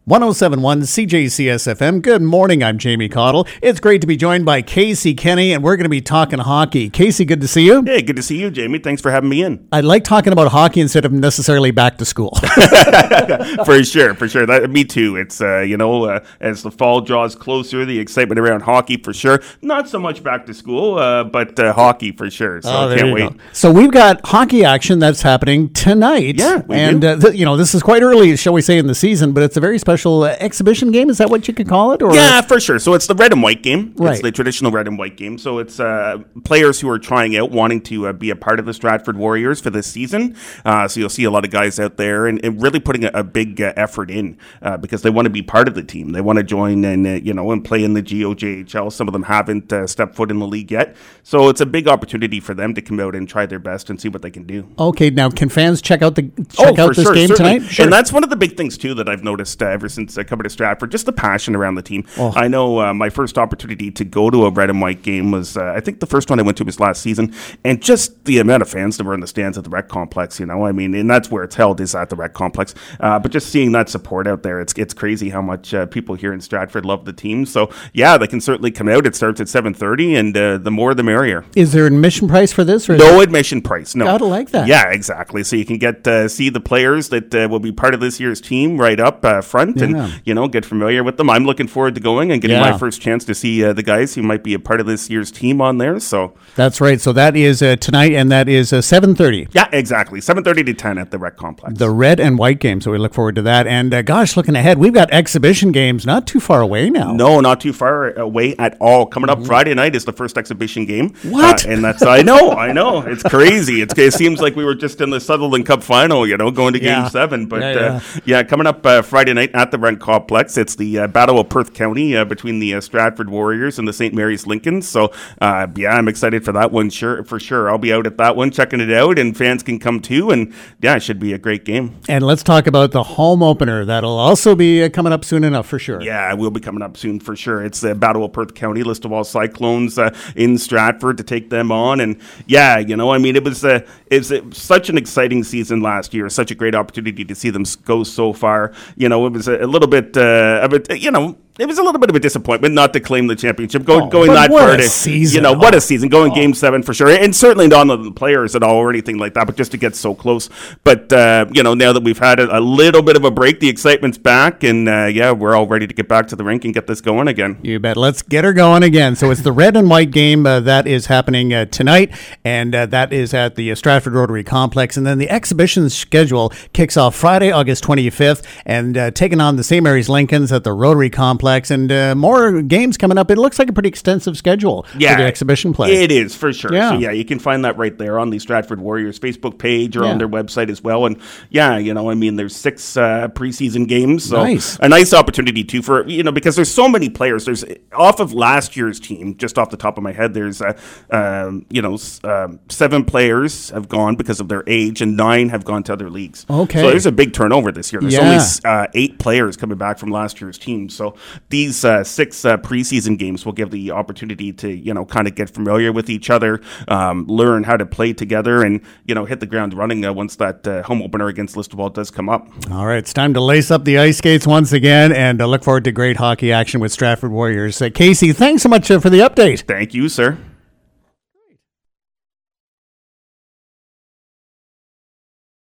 1071 CJCS-FM. Good morning, I'm Jamie Cottle. It's great to be joined by Casey Kenny, and we're going to be talking hockey. Casey, good to see you. Hey, good to see you, Jamie. Thanks for having me in. I like talking about hockey instead of necessarily back to school. For sure. Me too. It's, as the fall draws closer, the excitement around hockey for sure. Not so much back to school, but hockey for sure. So I can't wait. So we've got hockey action that's happening tonight. Yeah, we do. This is quite early, shall we say, in the season, but it's a very special exhibition game. Is that what you could call it? Or? Yeah, for sure. So it's the red and white game. Right. It's the traditional red and white game. So it's players who are trying out, wanting to be a part of the Stratford Warriors for this season. So you'll see a lot of guys out there and really putting a big effort in because they want to be part of the team. They want to join and play in the GOJHL. Some of them haven't stepped foot in the league yet. So it's a big opportunity for them to come out and try their best and see what they can do. Okay, now can fans check out this game certainly. tonight? Sure. And that's one of the big things too that I've noticed ever since coming to Stratford, just the passion around the team. I know my first opportunity to go to a red and white game was, I think the first one I went to was last season, and just the amount of fans that were in the stands at the Rec Complex, and that's where it's held, is at the Rec Complex. But just seeing that support out there, it's crazy how much people here in Stratford love the team. So yeah, they can certainly come out. It starts at 7:30, and the more the merrier. Is there an admission price for this? Or no admission price, no. Gotta like that. Yeah, exactly. So you can get see the players that will be part of this year's team right up front, and get familiar with them. I'm looking forward to going and getting my first chance to see the guys who might be a part of this year's team on there. So that's right. So that is tonight, and that is 7:30. Yeah, exactly. 7:30 to 10 at the Rec Complex. The red and white game. So we look forward to that. And looking ahead, we've got exhibition games not too far away now. No, not too far away at all. Coming up Friday night is the first exhibition game. What? And that's I know. It's crazy. It seems like we were just in the Sutherland Cup final, going to Game 7. But coming up Friday night at the Rec Complex, it's the Battle of Perth County between the Stratford Warriors and the St. Mary's Lincolns. So, I'm excited for that one, for sure. I'll be out at that one, checking it out, and fans can come too. And, it should be a great game. And let's talk about the home opener. That'll also be coming up soon enough, for sure. Yeah, it will be coming up soon, for sure. It's the Battle of Perth County, Listowel Cyclones in Stratford to take them on. And, it was such an exciting season last year, such a great opportunity to see them go so far. It was a little bit of a, it was a little bit of a disappointment not to claim the championship. Going that far, what a season. Going Game 7 for sure, and certainly not on the players at all or anything like that. But just to get so close. But now that we've had a little bit of a break, the excitement's back, and we're all ready to get back to the rink and get this going again. You bet. Let's get her going again. So it's the red and white game that is happening tonight, and that is at the Stratford Rotary Complex. And then the exhibition schedule kicks off Friday, August 25th, and taking on the St. Mary's Lincolns at the Rotary Complex. And more games coming up. It looks like a pretty extensive schedule for the exhibition play. It is, for sure. So, you can find that right there on the Stratford Warriors Facebook page or on their website as well. And, there's 6 preseason games. So nice. A nice opportunity, too, for, because there's so many players. There's, off of last year's team, just off the top of my head, there's, 7 players have gone because of their age, and 9 have gone to other leagues. Okay. So there's a big turnover this year. There's only 8 players coming back from last year's team. So these 6 preseason games will give the opportunity to, kind of get familiar with each other, learn how to play together, and, hit the ground running once that home opener against Listowel does come up. All right, it's time to lace up the ice skates once again, and look forward to great hockey action with Stratford Warriors. Casey, thanks so much for the update. Thank you, sir.